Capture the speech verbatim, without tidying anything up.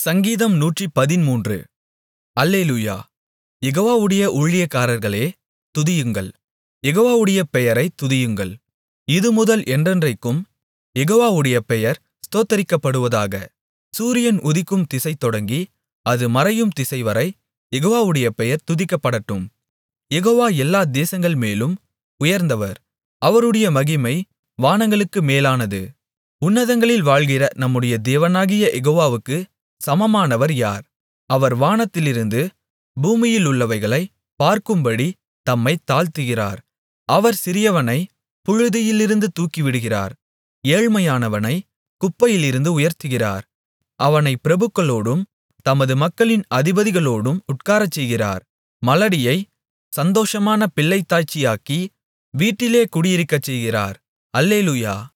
சங்கீதம் நூற்றுப்பதிமூன்று. அல்லேலூயா. யெகோவாவுடைய ஊழியக்காரர்களே துதியுங்கள், யெகோவாவுடைய பெயரைத் துதியுங்கள். இதுமுதல் என்றென்றைக்கும் யெகோவாவுடைய பெயர் ஸ்தோத்தரிக்கப்படுவதாக. சூரியன் உதிக்கும் திசை தொடங்கி அது மறையும் திசைவரை யெகோவாவுடைய பெயர் துதிக்கப்படட்டும். யெகோவா எல்லா தேசங்கள் மேலும் உயர்ந்தவர், அவருடைய மகிமை வானங்களுக்கு மேலானது. உன்னதங்களில் வாழ்கிற நம்முடைய தேவனாகிய யெகோவாவுக்குச் சமமானவர் யார்? அவர் வானத்திலிருந்து பூமியிலுள்ளவைகளைப் பார்க்கும்படி தம்மைத் தாழ்த்துகிறார். அவர் சிறியவனைப் புழுதியிலிருந்து தூக்கிவிடுகிறார், ஏழ்மையானவனைக் குப்பையிலிருந்து உயர்த்துகிறார். அவனைப் பிரபுக்களோடும் தமது மக்களின் அதிபதிகளோடும் உட்காரச்செய்கிறார். மலடியைச் சந்தோஷமான பிள்ளைத்தாய்ச்சியாக்கி வீட்டிலே குடியிருக்கச்செய்கிறார். அல்லேலூயா.